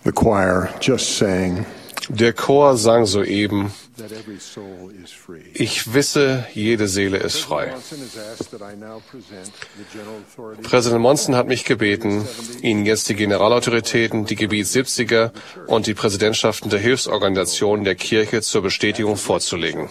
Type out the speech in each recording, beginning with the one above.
The choir just sang, Der Chor sang soeben, that every soul is free. ich wisse, jede Seele ist frei. Monson has asked that I now present the general authority Präsident Monson hat mich gebeten, Ihnen jetzt die Generalautoritäten, die Gebiet 70er und die Präsidentschaften der Hilfsorganisationen der Kirche zur Bestätigung vorzulegen.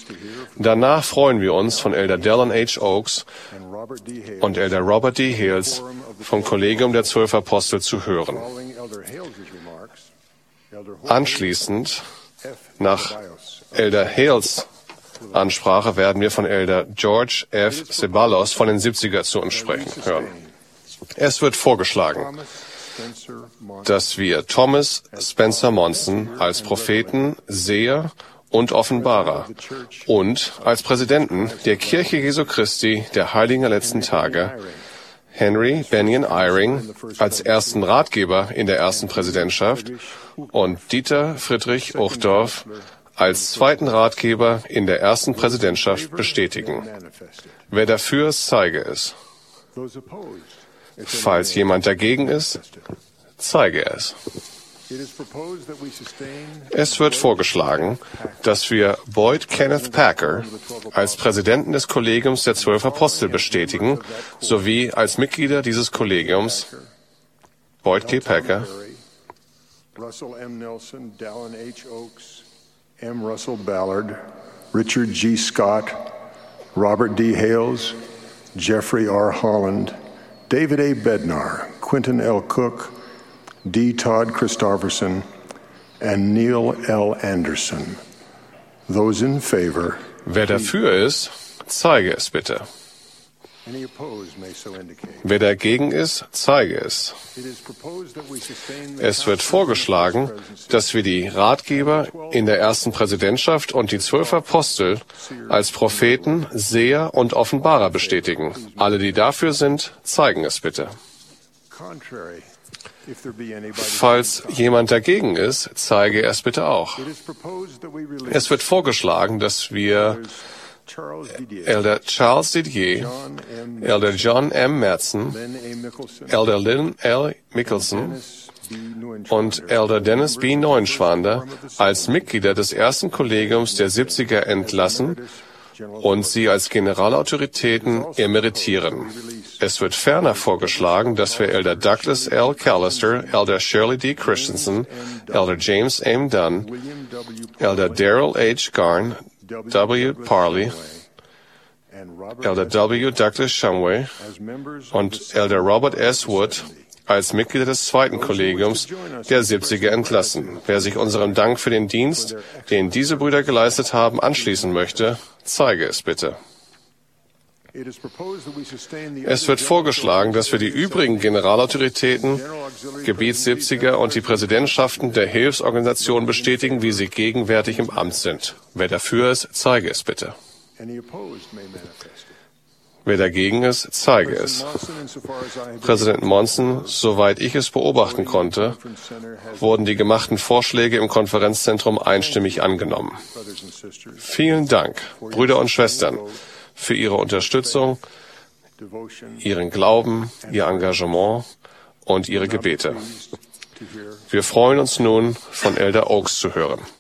Danach freuen wir uns, von Elder Dallin H. Oaks and Robert D. Hales und Elder Robert D. Hales vom Kollegium der 12 Apostel zu hören. following Elder Hales' remarks. Elder Anschließend, F. nach Bios Elder Hales Ansprache, werden wir von Elder George F. Ceballos von den 70er zu uns sprechen hören. Es wird vorgeschlagen, Thomas Spencer Monson dass wir Thomas Spencer Monson als Propheten, Seher und Offenbarer und als Präsidenten der Kirche Jesu Christi der Heiligen der letzten Tage Henry Benyon Eyring als ersten Ratgeber in der ersten Präsidentschaft und Dieter Friedrich Uchtdorf als zweiten Ratgeber in der ersten Präsidentschaft bestätigen. manifested. Wer dafür ist, zeige es. Those opposed, Falls jemand dagegen ist, zeige es. it is proposed that we sustain Es wird vorgeschlagen, dass wir Boyd Kenneth Packer als Präsidenten des Kollegiums der 12 Apostel bestätigen, sowie als Mitglieder dieses Kollegiums Boyd K. Packer, Russell M. Nelson, Dallin H. Oaks, M. Russell Ballard, Richard G. Scott, Robert D. Hales, Jeffrey R. Holland, David A. Bednar, Quentin L. Cook, D. Todd Christofferson, and Neil L. Anderson. Those in favor. Wer dafür ist, zeige es bitte. Any opposed may so indicate. Wer dagegen ist, zeige es. It is proposed that we sustain the Es wird vorgeschlagen, dass wir die Ratgeber in der ersten Präsidentschaft und die 12 Apostel als Propheten, Seher und Offenbarer bestätigen. Alle, die dafür sind, zeigen es bitte. contrary. If there be anybody. Falls jemand dagegen ist, zeige es bitte auch. It is proposed that we release Es wird vorgeschlagen, dass wir Charles Didier, Elder Charles Didier, John M. Elder John M. Metzen, Lynn A. Mickelson, Elder Lynn L. Mickelson Dennis B. Neuenschwander, und Elder Dennis B. Neuenschwander als Mitglieder des ersten Kollegiums der 70er entlassen und sie als Generalautoritäten emeritieren. Es wird ferner vorgeschlagen, dass wir Elder Douglas L. Callister, Elder Shirley D. Christensen, Elder James M. Dunn, William W. Elder Darrell H. Garn, W. Parley, and Robert Elder W. Douglas Shumway as members of und the Elder Robert S. Wood als Mitglieder des zweiten Kollegiums der 70er entlassen. Wer sich unserem Dank für den Dienst, den diese Brüder geleistet haben, anschließen möchte, zeige es bitte. It is proposed that we sustain the Es wird vorgeschlagen, dass wir die übrigen Generalautoritäten, Gebiet 70er und die Präsidentschaften der Hilfsorganisationen bestätigen, wie sie gegenwärtig im Amt sind. Wer dafür ist, zeige es bitte. Any opposed may manifest it. Wer dagegen ist, zeige es. Monson, insofar as I have Präsident Monson, soweit ich es beobachten konnte, Conference Center has wurden die gemachten Vorschläge im Konferenzzentrum einstimmig angenommen. brothers and sisters, Vielen Dank, Brüder und Schwestern, für Ihre Unterstützung, devotion, Ihren Glauben, Ihr Engagement und Ihre Gebete. to hear Wir freuen uns nun, von Elder Oaks zu hören.